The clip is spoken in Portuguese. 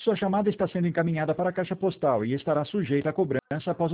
Sua chamada está sendo encaminhada para a caixa postal e estará sujeita a cobrança após